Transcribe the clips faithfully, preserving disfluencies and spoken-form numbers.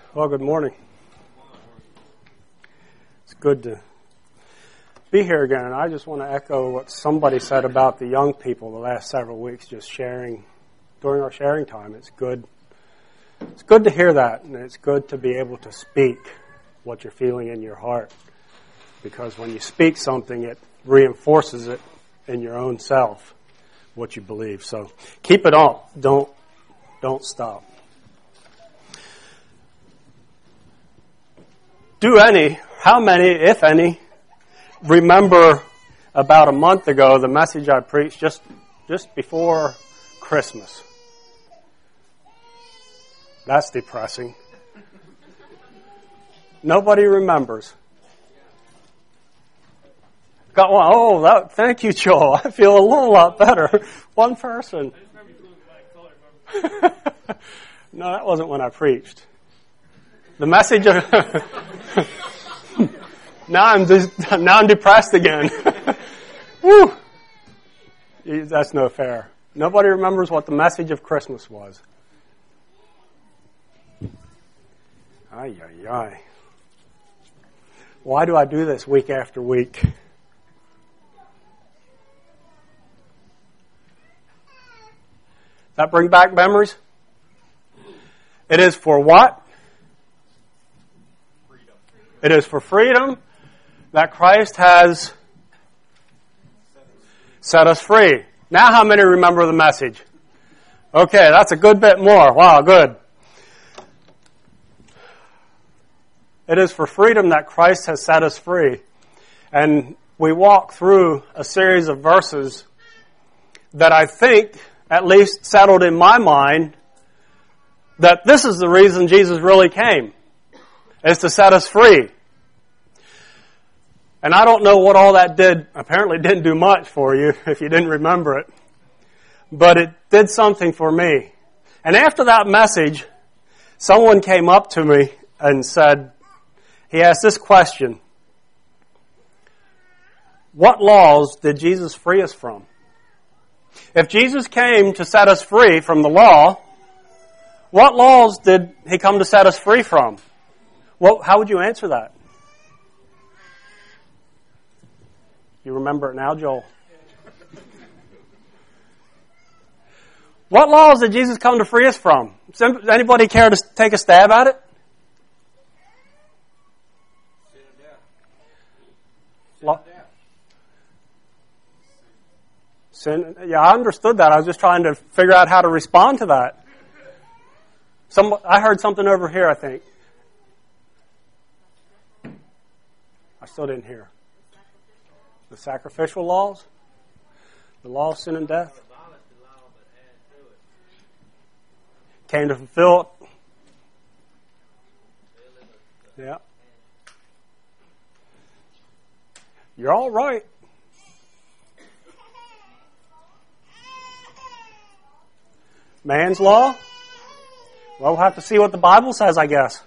Well, good morning. It's good to be here again, and I just want to echo what somebody said about the young people the last several weeks, just sharing, during our sharing time. It's good. It's good to hear that, and it's good to be able to speak what you're feeling in your heart, because when you speak something, it reinforces it in your own self, what you believe. So keep it up. Don't, don't stop. Do any, how many, if any, remember about a month ago the message I preached just, just before Christmas? That's depressing. Nobody remembers. Got one. Oh, that, thank you, Joel. I feel a little lot better. One person. No, that wasn't when I preached. The message of now I'm just, now I'm depressed again. Woo! That's no fair. Nobody remembers what the message of Christmas was. Ay, ay, ay. Why do I do this week after week? That bring back memories? It is for what? It is for freedom that Christ has set us free. Now how many remember the message? Okay, that's a good bit more. Wow, good. It is for freedom that Christ has set us free. And we walk through a series of verses that I think, at least settled in my mind, that this is the reason Jesus really came. Is to set us free. And I don't know what all that did. Apparently didn't do much for you if you didn't remember it. But it did something for me. And after that message, someone came up to me and said, he asked this question: what laws did Jesus free us from? If Jesus came to set us free from the law, what laws did he come to set us free from? Well, how would you answer that? You remember it now, Joel? What laws did Jesus come to free us from? Does anybody care to take a stab at it? Sin and death. Sin and death. Sin, yeah, I understood that. I was just trying to figure out how to respond to that. Some, I heard something over here, I think. I still didn't hear. The sacrificial laws? The law of sin and death? Came to fulfill it. Yeah. You're all right. Man's law? Well, we'll have to see what the Bible says, I guess.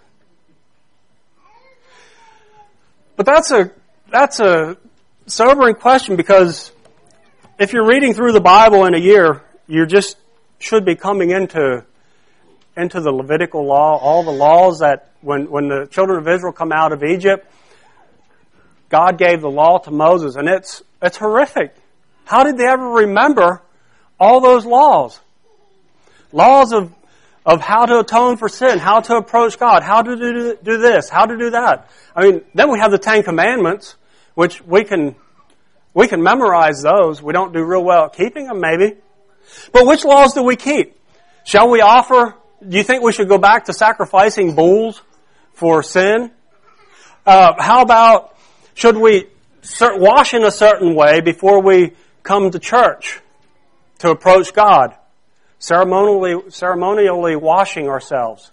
But that's a that's a sobering question, because if you're reading through the Bible in a year, you just should be coming into into the Levitical law, all the laws that when, when the children of Israel come out of Egypt, God gave the law to Moses, and it's it's horrific. How did they ever remember all those laws? Laws of of how to atone for sin, how to approach God, how to do, do this, how to do that. I mean, then we have the Ten Commandments, which we can we can memorize those. We don't do real well at keeping them, maybe. But which laws do we keep? Shall we offer, do you think we should go back to sacrificing bulls for sin? Uh, how about, should we wash in a certain way before we come to church to approach God? Ceremonially, ceremonially washing ourselves.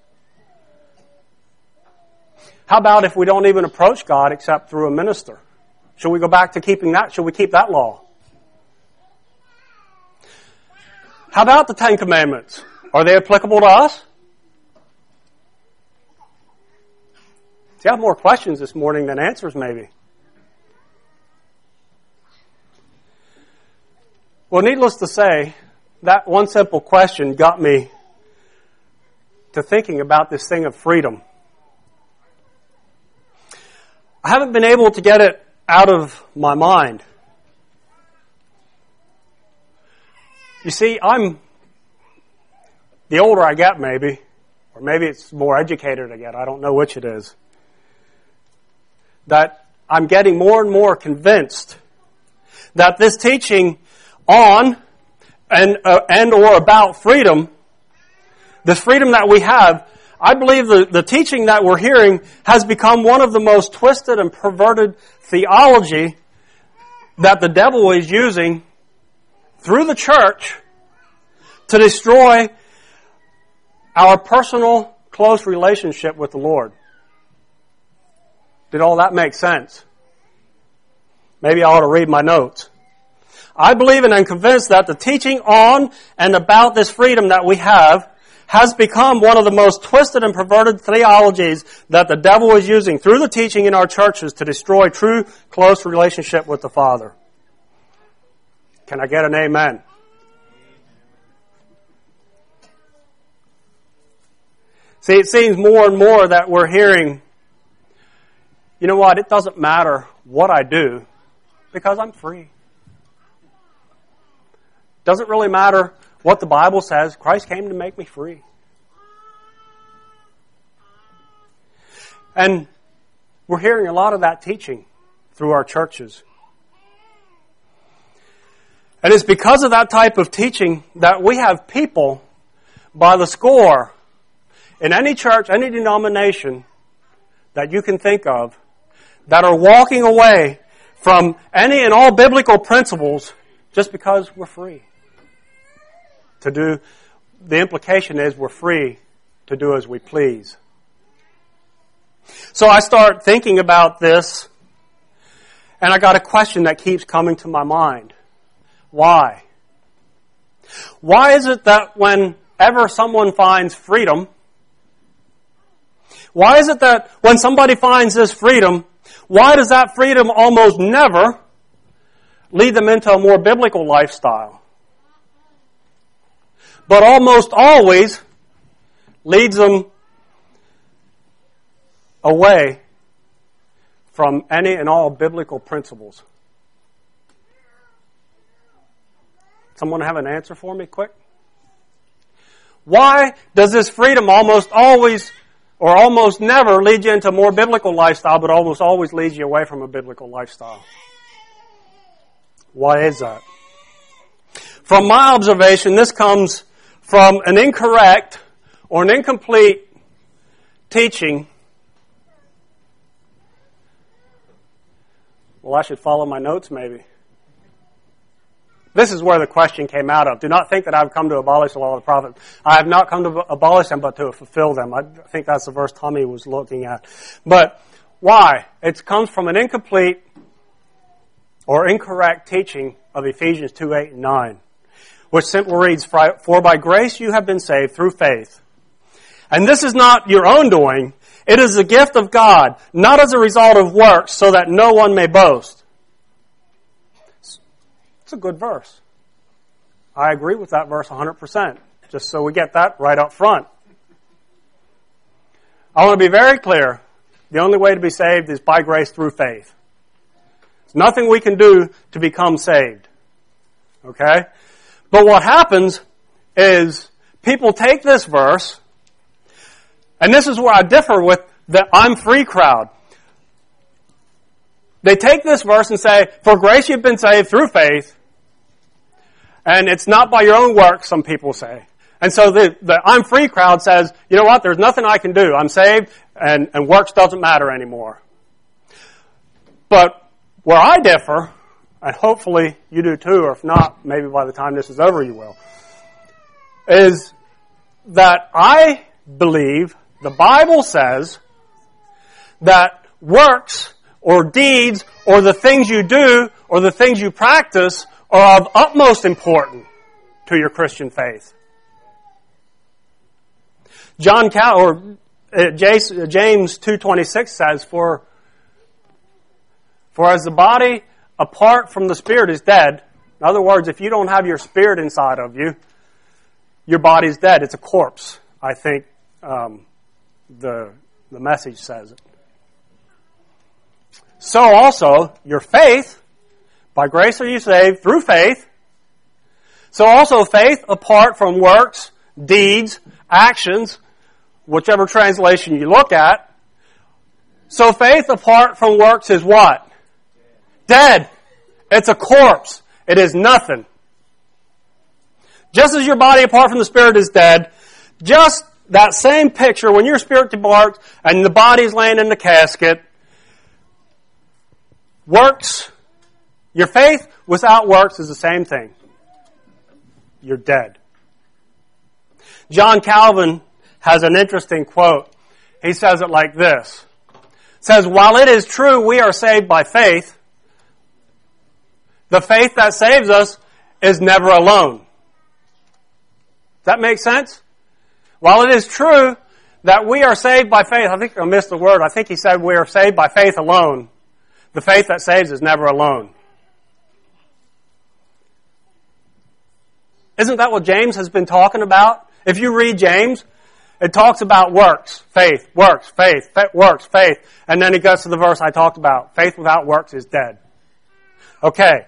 How about if we don't even approach God except through a minister? Should we go back to keeping that? Should we keep that law? How about the Ten Commandments? Are they applicable to us? See, I have more questions this morning than answers, maybe. Well, needless to say, that one simple question got me to thinking about this thing of freedom I haven't been able to get it out of my mind. You see, I'm, the older I get maybe, or maybe it's more educated I get, I don't know which it is, that I'm getting more and more convinced that this teaching on and uh, and or about freedom, this freedom that we have, I believe the, the teaching that we're hearing has become one of the most twisted and perverted theology that the devil is using through the church to destroy our personal, close relationship with the Lord. Did all that make sense? Maybe I ought to read my notes. I believe and am convinced that the teaching on and about this freedom that we have has become one of the most twisted and perverted theologies that the devil is using through the teaching in our churches to destroy true, close relationship with the Father. Can I get an amen? See, it seems more and more that we're hearing, you know what, it doesn't matter what I do because I'm free. Doesn't really matter what the Bible says. Christ came to make me free. And we're hearing a lot of that teaching through our churches. And it's because of that type of teaching that we have people by the score in any church, any denomination that you can think of that are walking away from any and all biblical principles just because we're free to do. The implication is we're free to do as we please. So I start thinking about this, and I got a question that keeps coming to my mind. Why? Why is it that whenever someone finds freedom, why is it that when somebody finds this freedom, why does that freedom almost never lead them into a more biblical lifestyle? But almost always leads them away from any and all biblical principles. Someone have an answer for me, quick? Why does this freedom almost always or almost never lead you into a more biblical lifestyle, but almost always leads you away from a biblical lifestyle? Why is that? From my observation, this comes from an incorrect or an incomplete teaching. Well, I should follow my notes maybe. This is where the question came out of. Do not think that I've come to abolish the law of the prophets. I have not come to abolish them, but to fulfill them. I think that's the verse Tommy was looking at. But why? It comes from an incomplete or incorrect teaching of Ephesians two, eight, and nine, which simply reads, "For by grace you have been saved through faith. And this is not your own doing. It is a gift of God, not as a result of works, so that no one may boast." It's a good verse. I agree with that verse one hundred percent, just so we get that right up front. I want to be very clear. The only way to be saved is by grace through faith. There's nothing we can do to become saved. Okay? But what happens is people take this verse, and this is where I differ with the I'm free crowd. They take this verse and say, for grace you've been saved through faith, and it's not by your own work, some people say. And so the, the I'm free crowd says, you know what, there's nothing I can do. I'm saved, and, and works doesn't matter anymore. But where I differ, and hopefully you do too, or if not, maybe by the time this is over you will, is that I believe the Bible says that works or deeds or the things you do or the things you practice are of utmost importance to your Christian faith. John Cal or uh, James two twenty-six says, "For for as the body apart from the spirit is dead." In other words, if you don't have your spirit inside of you, your body's dead. It's a corpse. I think um, the the message says it. so also your faith, by grace are you saved through faith. So also faith apart from works, deeds, actions, whichever translation you look at. So faith apart from works is what? Dead. It's a corpse. It is nothing. Just as your body apart from the spirit is dead, just that same picture, when your spirit departs and the body's laying in the casket, works, your faith without works is the same thing. You're dead. John Calvin has an interesting quote. He says it like this. It says, while it is true we are saved by faith, the faith that saves us is never alone. Does that make sense? While it is true that we are saved by faith, I think I missed the word. I think he said we are saved by faith alone. The faith that saves is never alone. Isn't that what James has been talking about? If you read James, it talks about works, faith, works, faith, faith, works, faith. And then it goes to the verse I talked about. Faith without works is dead. Okay.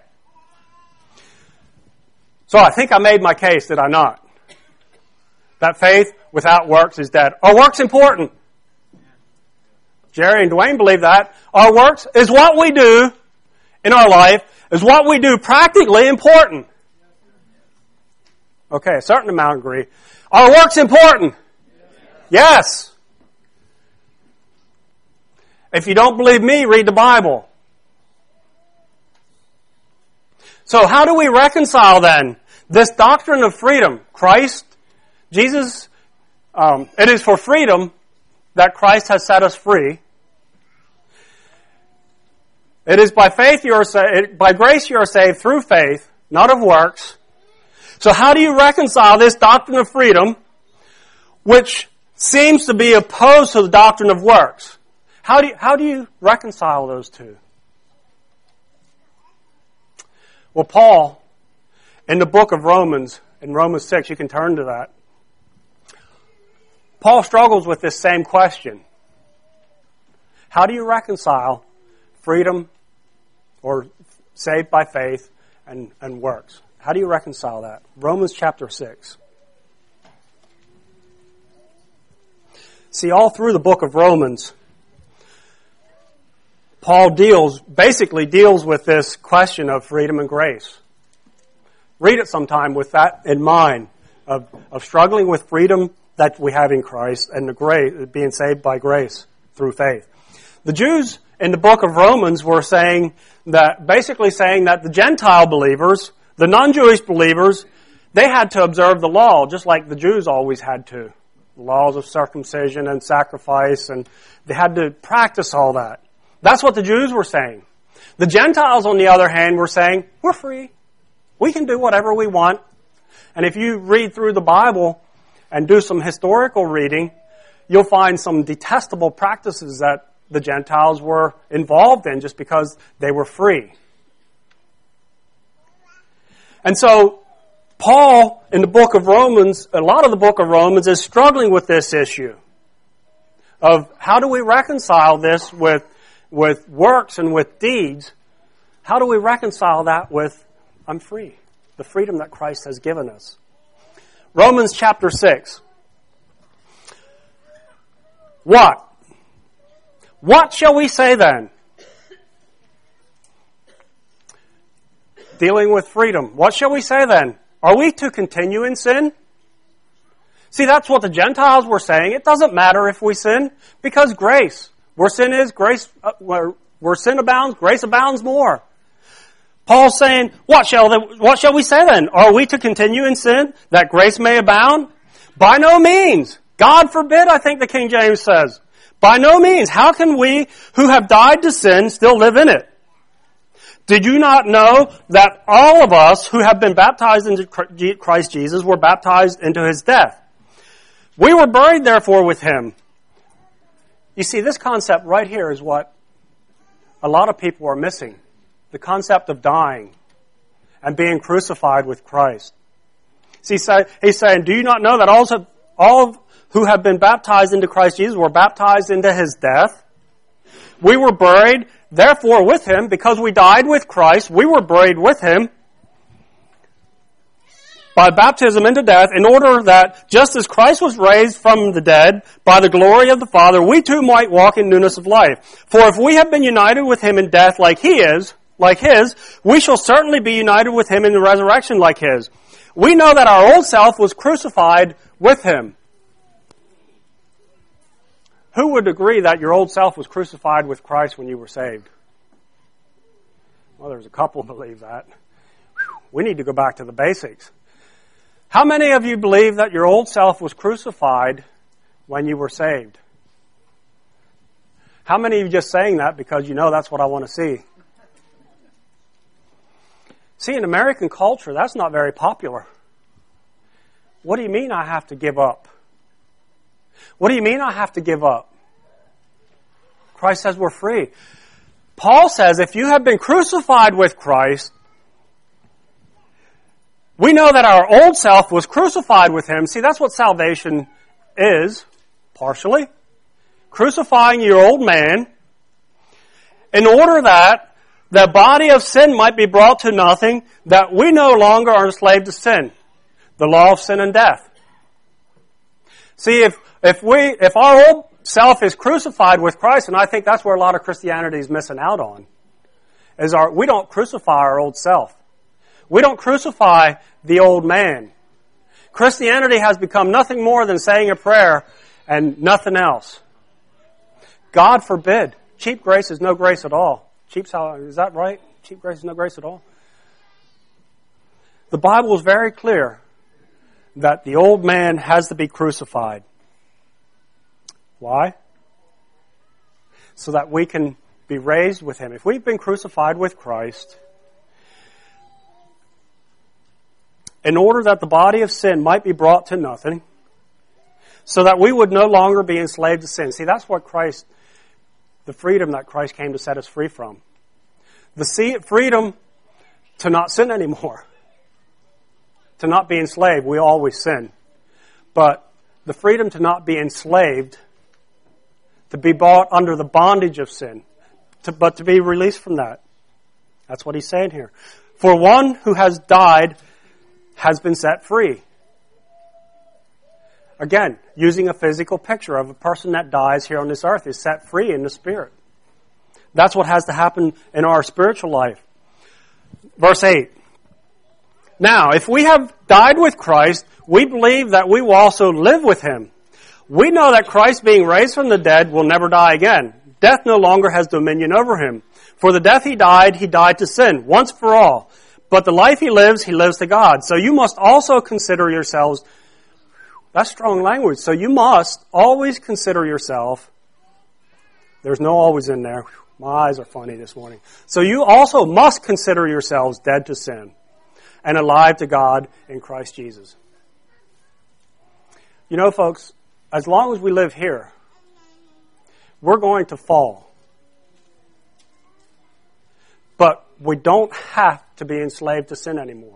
So I think I made my case, did I not? That faith without works is dead. Are works important? Jerry and Dwayne believe that. Our works is what we do in our life, is what we do practically important. Okay, a certain amount agree. Are works important? Yes. If you don't believe me, read the Bible. So how do we reconcile then this doctrine of freedom? Christ, Jesus, um, it is for freedom that Christ has set us free. It is by faith you are saved, by grace you are saved through faith, not of works. So how do you reconcile this doctrine of freedom, which seems to be opposed to the doctrine of works? How do you, how do you reconcile those two? Well, Paul, in the book of Romans, in Romans six, you can turn to that. Paul struggles with this same question. How do you reconcile freedom or saved by faith and, and works? How do you reconcile that? Romans chapter six. See, all through the book of Romans, Paul deals, basically deals with this question of freedom and grace. Read it sometime with that in mind, of, of struggling with freedom that we have in Christ and the grace, being saved by grace through faith. The Jews in the book of Romans were saying that, basically saying that the Gentile believers, the non-Jewish believers, they had to observe the law just like the Jews always had to. The laws of circumcision and sacrifice, and they had to practice all that. That's what the Jews were saying. The Gentiles, on the other hand, were saying, we're free. We can do whatever we want. And if you read through the Bible and do some historical reading, you'll find some detestable practices that the Gentiles were involved in just because they were free. And so, Paul, in the book of Romans, a lot of the book of Romans is struggling with this issue of how do we reconcile this with, with works and with deeds? How do we reconcile that with, I'm free, the freedom that Christ has given us? Romans chapter six. What? What shall we say then? Dealing with freedom. What shall we say then? Are we to continue in sin? See, that's what the Gentiles were saying. It doesn't matter if we sin, because grace. Where sin is, grace, uh, where, where sin abounds, grace abounds more. Paul's saying, what shall, the, what shall we say then? Are we to continue in sin, that grace may abound? By no means. God forbid, I think the King James says. By no means. How can we who have died to sin still live in it? Did you not know that all of us who have been baptized into Christ Jesus were baptized into His death? We were buried therefore with Him. You see, this concept right here is what a lot of people are missing. The concept of dying and being crucified with Christ. See, he's saying, do you not know that also all who have been baptized into Christ Jesus were baptized into His death? We were buried, therefore, with Him, because we died with Christ, we were buried with Him by baptism into death, in order that, just as Christ was raised from the dead by the glory of the Father, we too might walk in newness of life. For if we have been united with Him in death like He is, like His, we shall certainly be united with Him in the resurrection like His. We know that our old self was crucified with Him. Who would agree that your old self was crucified with Christ when you were saved? Well, there's a couple who believe that. We need to go back to the basics. How many of you believe that your old self was crucified when you were saved? How many of you just saying that because you know that's what I want to see? See, in American culture, that's not very popular. What do you mean I have to give up? What do you mean I have to give up? Christ says we're free. Paul says if you have been crucified with Christ, we know that our old self was crucified with Him. See, that's what salvation is, partially. Crucifying your old man in order that the body of sin might be brought to nothing, that we no longer are enslaved to sin, the law of sin and death. See, if if we if our old self is crucified with Christ, and I think that's where a lot of Christianity is missing out on, is our we don't crucify our old self. We don't crucify the old man. Christianity has become nothing more than saying a prayer and nothing else. God forbid. Cheap grace is no grace at all. Cheap salary, is that right? Cheap grace is no grace at all. The Bible is very clear that the old man has to be crucified. Why? So that we can be raised with Him. If we've been crucified with Christ, in order that the body of sin might be brought to nothing, so that we would no longer be enslaved to sin. See, that's what Christ, the freedom that Christ came to set us free from. The freedom to not sin anymore. To not be enslaved. We always sin. But the freedom to not be enslaved, to be brought under the bondage of sin, to, but to be released from that. That's what He's saying here. For one who has died has been set free. Again, using a physical picture of a person that dies here on this earth is set free in the Spirit. That's what has to happen in our spiritual life. Verse eight. Now, if we have died with Christ, we believe that we will also live with Him. We know that Christ, being raised from the dead, will never die again. Death no longer has dominion over Him. For the death He died, He died to sin, once for all. But the life He lives, He lives to God. So you must also consider yourselves, that's strong language, so you must always consider yourself, there's no always in there, my eyes are funny this morning. So you also must consider yourselves dead to sin and alive to God in Christ Jesus. You know, folks, as long as we live here, we're going to fall. But we don't have to be enslaved to sin anymore.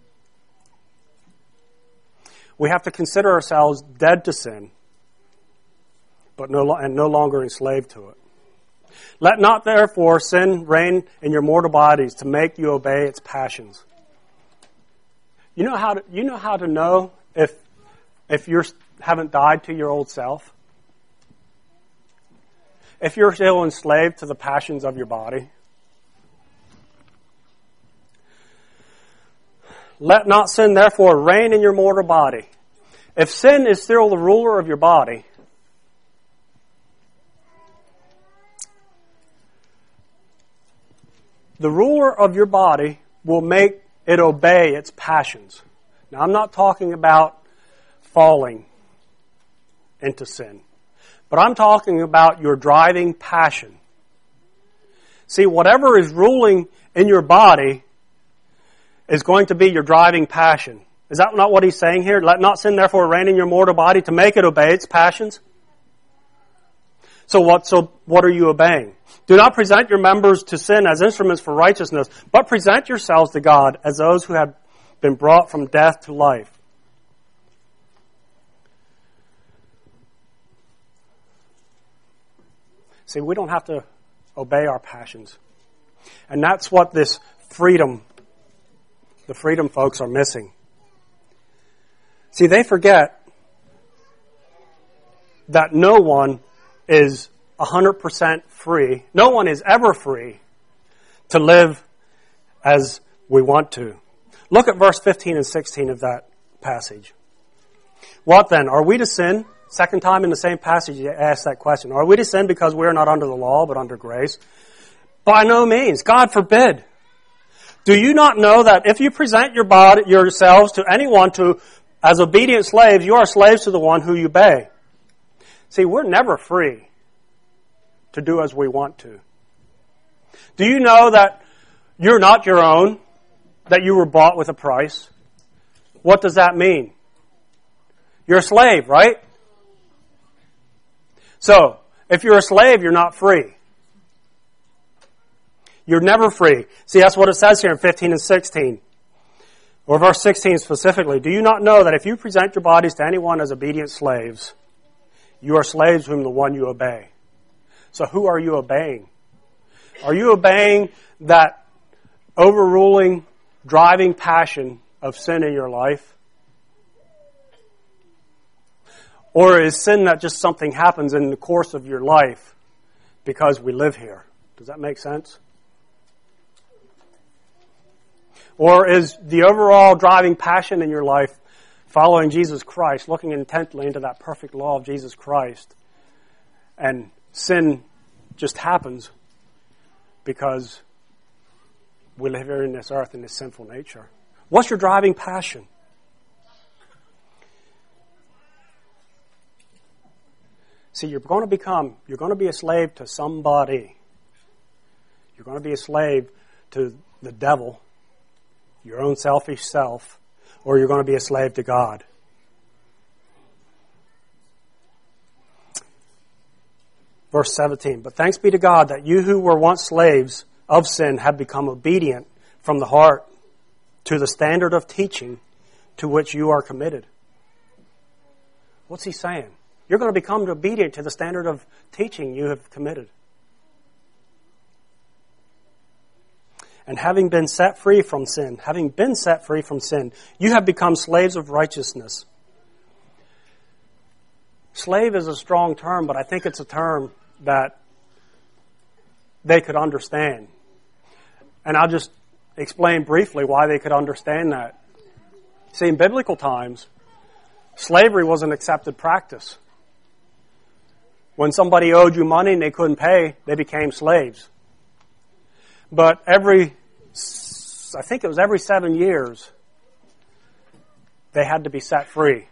We have to consider ourselves dead to sin, but no and no longer enslaved to it. Let not therefore sin reign in your mortal bodies to make you obey its passions. You know how to, you know how to know if if you haven't died to your old self? If you're still enslaved to the passions of your body? Let not sin therefore reign in your mortal body. If sin is still the ruler of your body, the ruler of your body will make it obey its passions. Now, I'm not talking about falling into sin, but I'm talking about your driving passion. See, whatever is ruling in your body is going to be your driving passion. Is that not what he's saying here? Let not sin therefore reign in your mortal body to make it obey its passions. So what, so what are you obeying? Do not present your members to sin as instruments for righteousness, but present yourselves to God as those who have been brought from death to life. See, we don't have to obey our passions. And that's what this freedom, the freedom folks are missing. See, they forget that no one is one hundred percent free. No one is ever free to live as we want to. Look at verse fifteen and sixteen of that passage. What then? Are we to sin? Second time in the same passage you ask that question. Are we to sin because we are not under the law but under grace? By no means. God forbid. Do you not know that if you present your body, yourselves to anyone to as obedient slaves, you are slaves to the one who you obey? See, we're never free to do as we want to. Do you know that you're not your own, that you were bought with a price? What does that mean? You're a slave, right? So, if you're a slave, you're not free. You're never free. See, that's what it says here in fifteen and sixteen. Or verse sixteen specifically. Do you not know that if you present your bodies to anyone as obedient slaves, you are slaves whom the one you obey? So who are you obeying? Are you obeying that overruling, driving passion of sin in your life? Or is sin that just something happens in the course of your life because we live here? Does that make sense? Or is the overall driving passion in your life following Jesus Christ, looking intently into that perfect law of Jesus Christ, and sin just happens because we live here in this earth in this sinful nature? What's your driving passion? See, you're going to become, you're going to be a slave to somebody. You're going to be a slave to the devil, your own selfish self, or you're going to be a slave to God. Verse seventeen, but thanks be to God that you who were once slaves of sin have become obedient from the heart to the standard of teaching to which you are committed. What's he saying? You're going to become obedient to the standard of teaching you have committed. And having been set free from sin, having been set free from sin, you have become slaves of righteousness. Slave is a strong term, but I think it's a term that they could understand. And I'll just explain briefly why they could understand that. See, in biblical times, slavery was an accepted practice. When somebody owed you money and they couldn't pay, they became slaves. But every, I think it was every seven years, they had to be set free.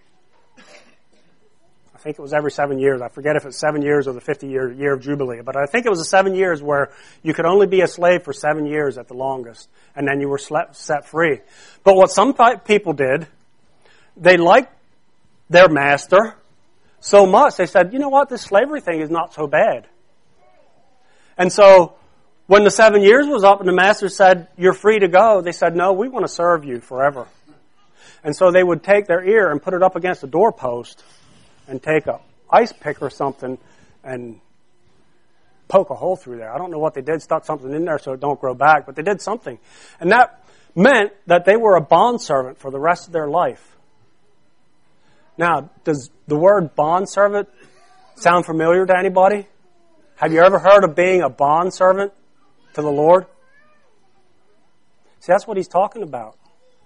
I think it was every seven years. I forget if it's seven years or the fifty-year year of Jubilee. But I think it was the seven years where you could only be a slave for seven years at the longest. And then you were set free. But what some people did, they liked their master so much, they said, you know what, this slavery thing is not so bad. And so when the seven years was up and the master said, you're free to go, they said, no, we want to serve you forever. And so they would take their ear and put it up against the doorpost and take a ice pick or something and poke a hole through there. I don't know what they did, stuck something in there so it don't grow back, but they did something. And that meant that they were a bondservant for the rest of their life. Now, does the word bondservant sound familiar to anybody? Have you ever heard of being a bondservant to the Lord? See, that's what he's talking about.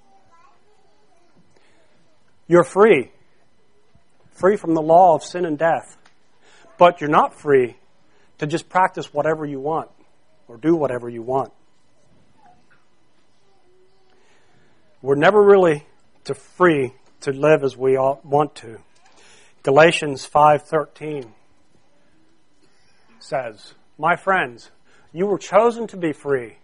You're free. Free from the law of sin and death. But you're not free to just practice whatever you want or do whatever you want. We're never really to free to live as we all want to. Galatians five thirteen says, my friends, you were chosen to be free.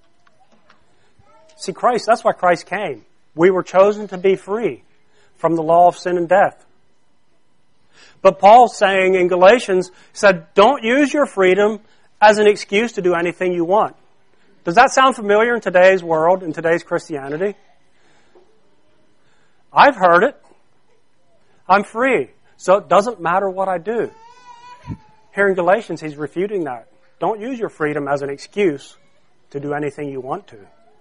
See, Christ, that's why Christ came. We were chosen to be free from the law of sin and death. But Paul's saying in Galatians, said, don't use your freedom as an excuse to do anything you want. Does that sound familiar in today's world, in today's Christianity? I've heard it. I'm free, so it doesn't matter what I do. Here in Galatians, he's refuting that. don't use your freedom as an excuse to do anything you want to.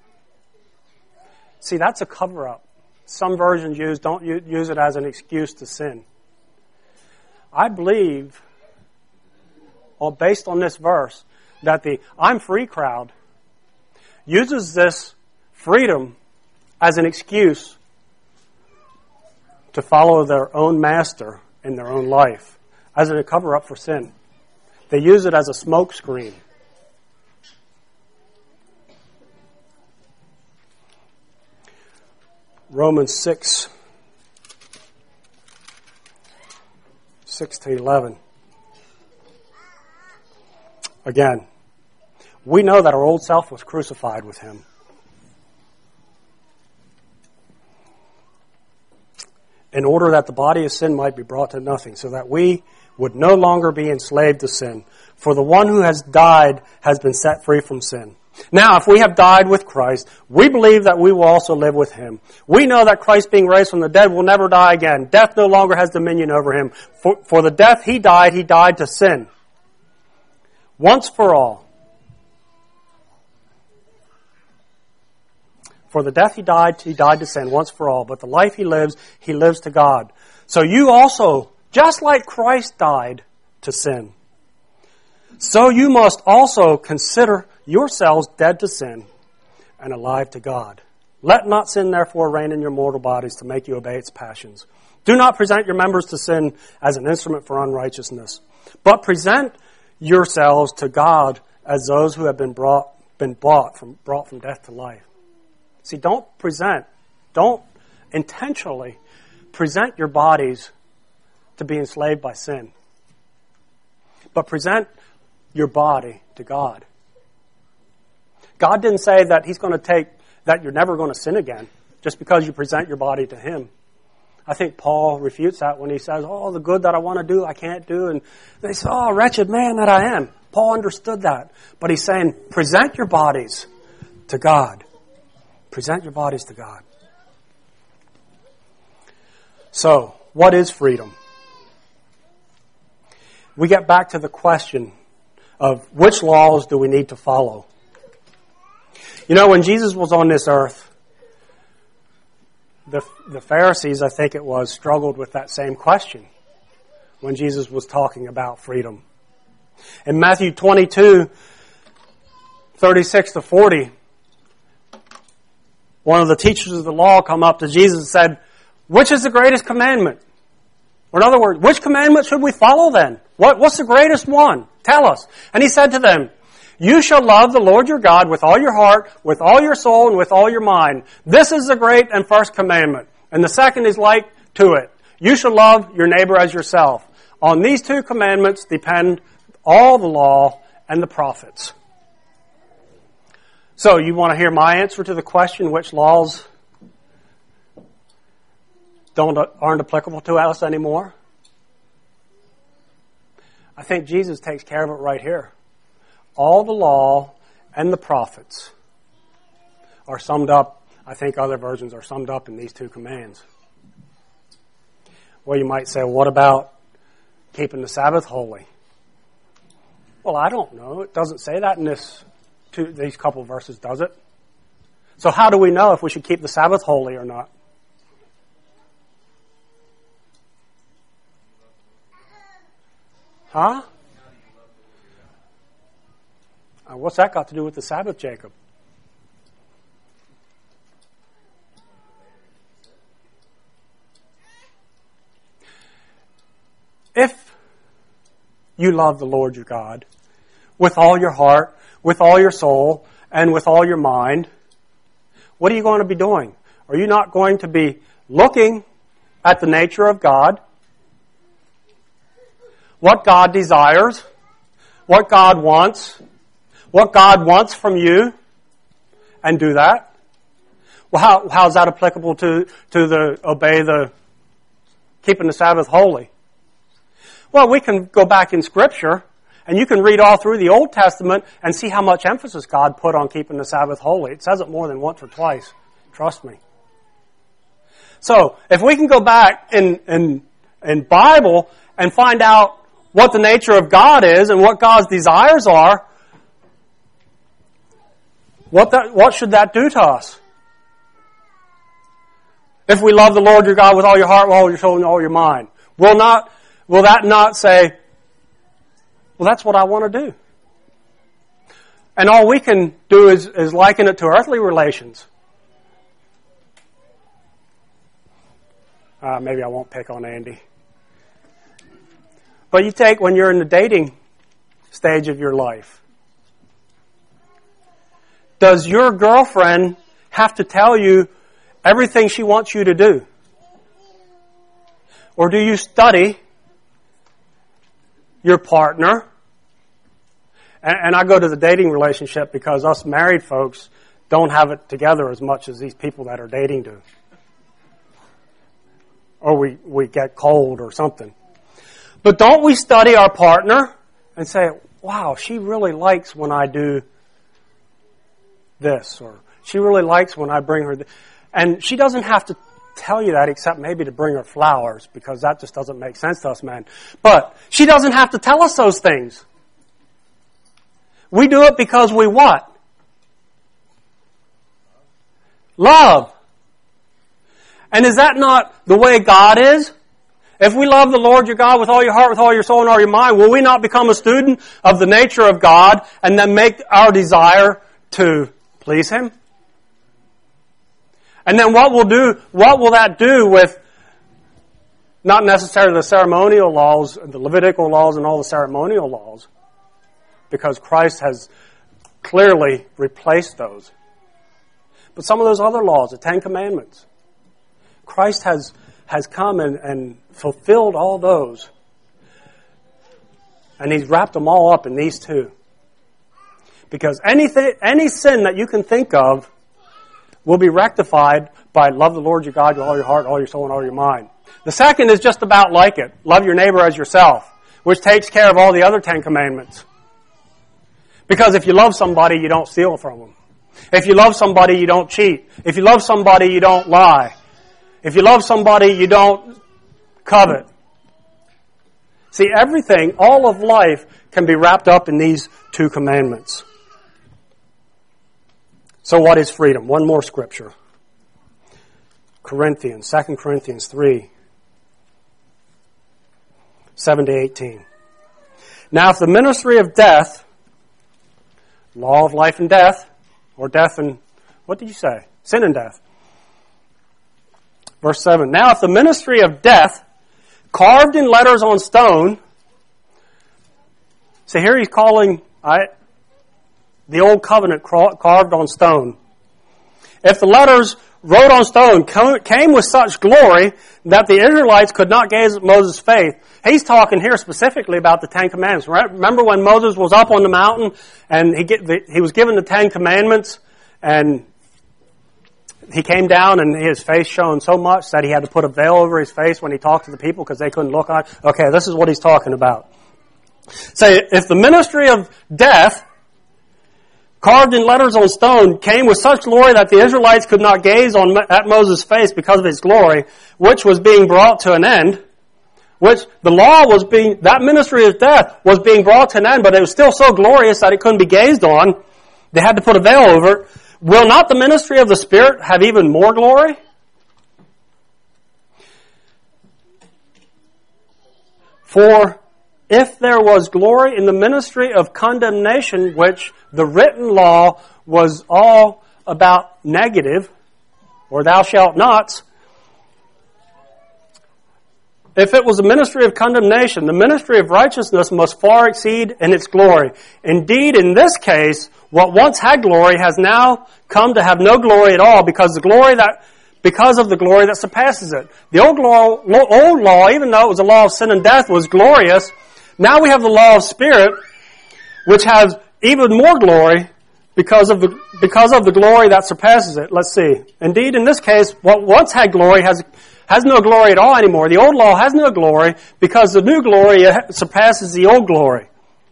See, that's a cover-up. Some versions use, don't use it as an excuse to sin. I believe, well, based on this verse, that the I'm free crowd uses this freedom as an excuse to follow their own master in their own life, as a cover-up for sin. They use it as a smoke screen. Romans six, six to eleven. Again, we know that our old self was crucified with him. In order that the body of sin might be brought to nothing, so that we would no longer be enslaved to sin. For the one who has died has been set free from sin. Now, if we have died with Christ, we believe that we will also live with him. We know that Christ, being raised from the dead, will never die again. Death no longer has dominion over him. For, for the death he died, he died to sin. Once for all. For the death he died, he died to sin once for all. But the life he lives, he lives to God. So you also, just like Christ died to sin, so you must also consider yourselves dead to sin and alive to God. Let not sin therefore reign in your mortal bodies to make you obey its passions. Do not present your members to sin as an instrument for unrighteousness, but present yourselves to God as those who have been brought, been bought from, brought from death to life. See, don't present, don't intentionally present your bodies to be enslaved by sin, but present your body to God. God didn't say that he's going to take, that you're never going to sin again just because you present your body to him. I think Paul refutes that when he says, oh, the good that I want to do, I can't do. And they say, oh, wretched man that I am. Paul understood that. But he's saying, present your bodies to God. Present your bodies to God. So, what is freedom? We get back to the question of which laws do we need to follow. You know, when Jesus was on this earth, the, the Pharisees, I think it was, struggled with that same question when Jesus was talking about freedom. In Matthew twenty-two, thirty-six to forty, one of the teachers of the law come up to Jesus and said, which is the greatest commandment? Or in other words, which commandment should we follow then? What, what's the greatest one? Tell us. And he said to them, you shall love the Lord your God with all your heart, with all your soul, and with all your mind. This is the great and first commandment. And the second is like to it. You shall love your neighbor as yourself. On these two commandments depend all the law and the prophets. So you want to hear my answer to the question, which laws don't aren't applicable to us anymore? I think Jesus takes care of it right here. All the law and the prophets are summed up, I think other versions are summed up in these two commands. Well, you might say, well, what about keeping the Sabbath holy? Well, I don't know. It doesn't say that in this two, these couple verses, does it? So how do we know if we should keep the Sabbath holy or not? Huh? Uh, what's that got to do with the Sabbath, Jacob? If you love the Lord your God with all your heart, with all your soul, and with all your mind, what are you going to be doing? Are you not going to be looking at the nature of God, what God desires, what God wants, what God wants from you, and do that? Well, how, how is that applicable to, to the obey the keeping the Sabbath holy? Well, we can go back in Scripture, and you can read all through the Old Testament and see how much emphasis God put on keeping the Sabbath holy. It says it more than once or twice. Trust me. So, if we can go back in, in, in Bible and find out what the nature of God is and what God's desires are, what that, what should that do to us? If we love the Lord your God with all your heart, with all your soul, and all your mind, will not, will that not say, well, that's what I want to do? And all we can do is, is liken it to earthly relations. Uh, maybe I won't pick on Andy. But you take when you're in the dating stage of your life. Does your girlfriend have to tell you everything she wants you to do? Or do you study your partner? And, and I go to the dating relationship because us married folks don't have it together as much as these people that are dating do. Or we, we get cold or something. But don't we study our partner and say, wow, she really likes when I do this, or she really likes when I bring her this. And she doesn't have to tell you that except maybe to bring her flowers, because that just doesn't make sense to us men. But she doesn't have to tell us those things. We do it because we what? Love. And is that not the way God is? If we love the Lord your God with all your heart, with all your soul, and all your mind, will we not become a student of the nature of God and then make our desire to please Him? And then what will do, what will that do with not necessarily the ceremonial laws, the Levitical laws and all the ceremonial laws, because Christ has clearly replaced those. But some of those other laws, the Ten Commandments, Christ has, has come and, and fulfilled all those. And He's wrapped them all up in these two. Because anything, any sin that you can think of will be rectified by love the Lord your God with all your heart, all your soul, and all your mind. The second is just about like it. Love your neighbor as yourself, which takes care of all the other Ten Commandments. Because if you love somebody, you don't steal from them. If you love somebody, you don't cheat. If you love somebody, you don't lie. If you love somebody, you don't covet. See, everything, all of life, can be wrapped up in these two commandments. So what is freedom? One more scripture. Corinthians, Second Corinthians three, seven to eighteen. Now if the ministry of death, law of life and death, or death and, what did you say? Sin and death. Verse seven. Now if the ministry of death, carved in letters on stone, so here he's calling I, the old covenant carved on stone. If the letters wrote on stone came with such glory that the Israelites could not gaze at Moses' face, he's talking here specifically about the Ten Commandments. Remember when Moses was up on the mountain and he get the, he was given the Ten Commandments, and he came down and his face shone so much that he had to put a veil over his face when he talked to the people because they couldn't look on it. Okay, this is what he's talking about. Say, if the ministry of death, carved in letters on stone, came with such glory that the Israelites could not gaze on at Moses' face because of his glory, which was being brought to an end, which the law was being, that ministry of death was being brought to an end, but it was still so glorious that it couldn't be gazed on. They had to put a veil over it. Will not the ministry of the Spirit have even more glory? For if there was glory in the ministry of condemnation, which the written law was all about negative, or thou shalt nots, if it was a ministry of condemnation, the ministry of righteousness must far exceed in its glory. Indeed, in this case, what once had glory has now come to have no glory at all, because the glory that, because of the glory that surpasses it. The old law, old law, even though it was a law of sin and death, was glorious. Now we have the law of Spirit, which has even more glory because of the because of the glory that surpasses it. Let's see. Indeed, in this case, what once had glory has has no glory at all anymore. The old law has no glory because the new glory surpasses the old glory.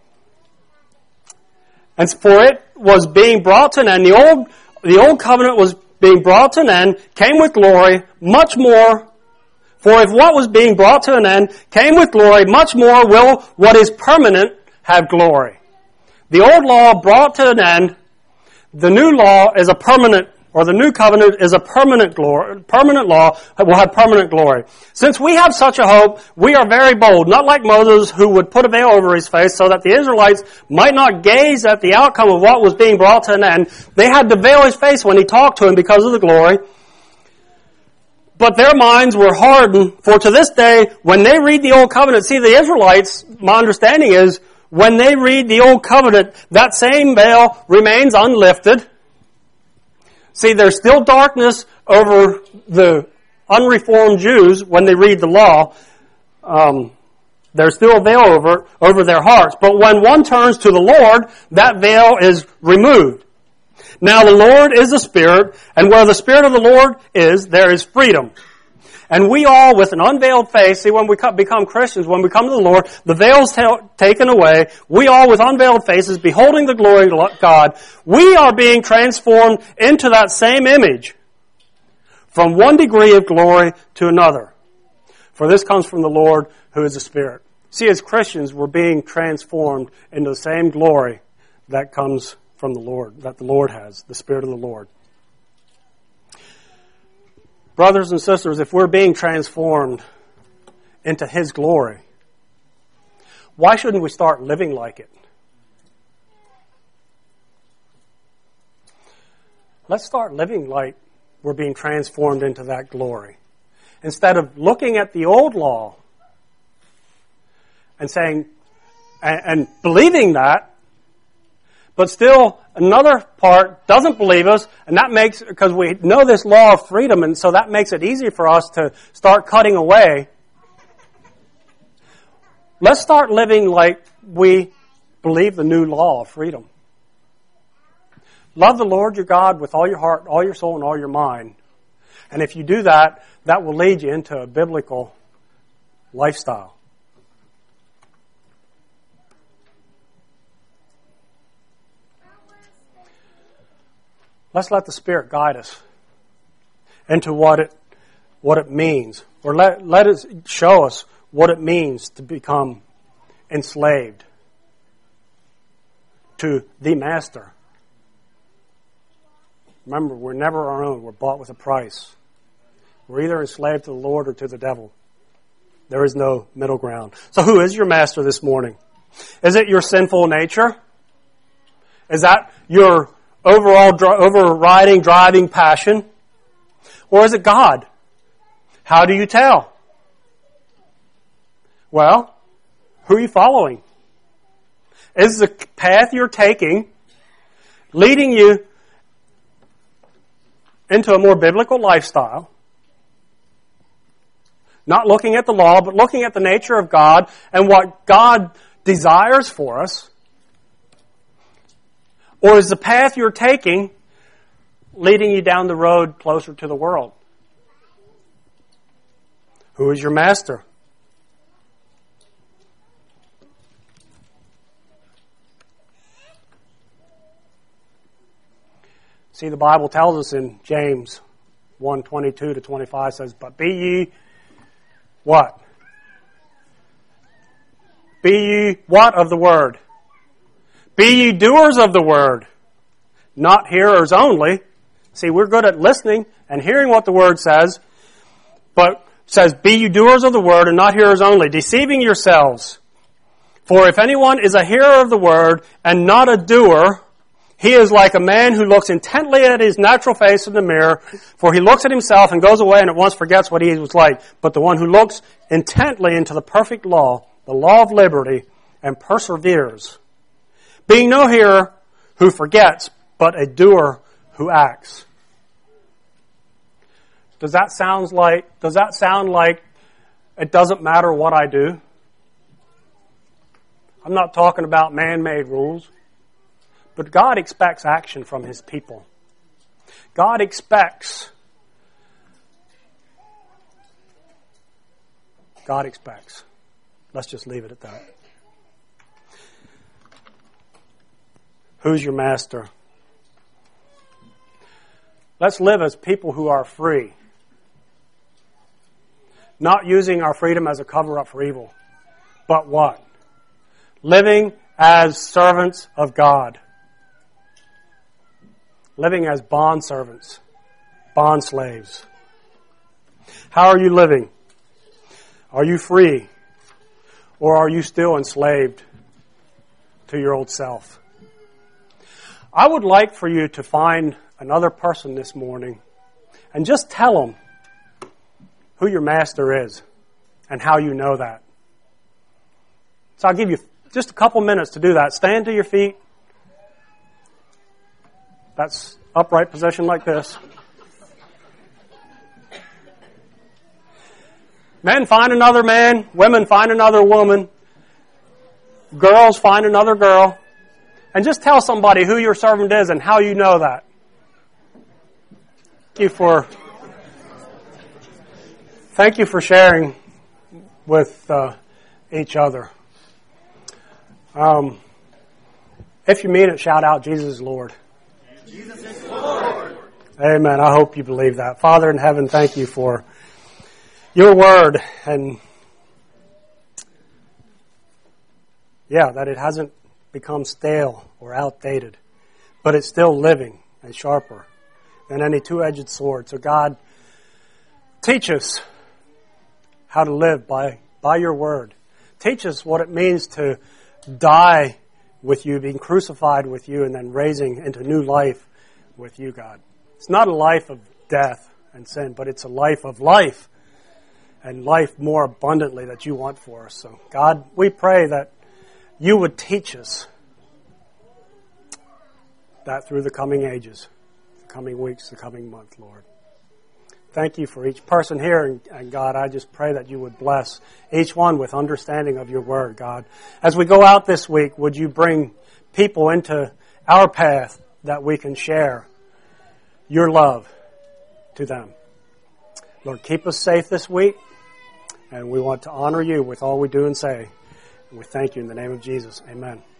And for it was being brought to an end. The old the old covenant was being brought to an end, came with glory, much more. For if what was being brought to an end came with glory, much more will what is permanent have glory. The old law brought to an end. The new law is a permanent, or the new covenant is a permanent glory, permanent law, will have permanent glory. Since we have such a hope, we are very bold, not like Moses who would put a veil over his face so that the Israelites might not gaze at the outcome of what was being brought to an end. They had to veil his face when he talked to him because of the glory. But their minds were hardened, for to this day, when they read the Old Covenant, see the Israelites, my understanding is, when they read the Old Covenant, that same veil remains unlifted. See, there's still darkness over the unreformed Jews when they read the law. Um, there's still a veil over, over their hearts. But when one turns to the Lord, that veil is removed. Now the Lord is the Spirit, and where the Spirit of the Lord is, there is freedom. And we all, with an unveiled face, see, when we become Christians, when we come to the Lord, the veil's ta- taken away. We all, with unveiled faces, beholding the glory of God, we are being transformed into that same image, from one degree of glory to another. For this comes from the Lord, who is the Spirit. See, as Christians, we're being transformed into the same glory that comes from the Lord, that the Lord has, the Spirit of the Lord. Brothers and sisters, if we're being transformed into His glory, why shouldn't we start living like it? Let's start living like we're being transformed into that glory. Instead of looking at the old law and saying, and, and believing that, but still, another part doesn't believe us, and that makes, because we know this law of freedom, and so that makes it easy for us to start cutting away. Let's start living like we believe the new law of freedom. Love the Lord your God with all your heart, all your soul, and all your mind. And if you do that, that will lead you into a biblical lifestyle. Let's let the Spirit guide us into what it what it means, or let let it show us what it means to become enslaved to the Master. Remember, we're never our own. We're bought with a price. We're either enslaved to the Lord or to the devil. There is no middle ground. So who is your master this morning? Is it your sinful nature? Is that your overall overriding, driving passion? Or is it God? How do you tell? Well, who are you following? Is the path you're taking leading you into a more biblical lifestyle? Not looking at the law, but looking at the nature of God and what God desires for us? Or is the path you're taking leading you down the road closer to the world? Who is your master? See, the Bible tells us in James one, twenty-two to twenty-five says, but be ye what? Be ye what of the word? Be ye doers of the word, not hearers only. See, we're good at listening and hearing what the word says, but it says, be ye doers of the word and not hearers only, deceiving yourselves. For if anyone is a hearer of the word and not a doer, he is like a man who looks intently at his natural face in the mirror, for he looks at himself and goes away and at once forgets what he was like. But the one who looks intently into the perfect law, the law of liberty, and perseveres, being no hearer who forgets, but a doer who acts. Does that sound like, does that sound like it doesn't matter what I do? I'm not talking about man-made rules. But God expects action from His people. God expects. God expects. Let's just leave it at that. Who's your master? Let's live as people who are free. Not using our freedom as a cover-up for evil. But what? Living as servants of God. Living as bond servants, bond slaves. How are you living? Are you free? Or are you still enslaved to your old self? I would like for you to find another person this morning and just tell them who your master is and how you know that. So I'll give you just a couple minutes to do that. Stand to your feet. That's upright position like this. Men, find another man. Women, find another woman. Girls, find another girl. And just tell somebody who your servant is and how you know that. Thank you for, thank you for sharing with uh, each other. Um, if you mean it, shout out, Jesus is Lord. Jesus is Lord. Amen. I hope you believe that. Father in heaven, thank you for your word, and yeah, that it hasn't become stale or outdated, but it's still living and sharper than any two-edged sword. So God, teach us how to live by, by your word. Teach us what it means to die with you, being crucified with you, and then raising into new life with you, God. It's not a life of death and sin, but it's a life of life, and life more abundantly that you want for us. So, God, we pray that you would teach us that through the coming ages, the coming weeks, the coming month, Lord. Thank you for each person here, and, and God, I just pray that you would bless each one with understanding of your word, God. As we go out this week, would you bring people into our path that we can share your love to them. Lord, keep us safe this week, and we want to honor you with all we do and say. And we thank you in the name of Jesus. Amen.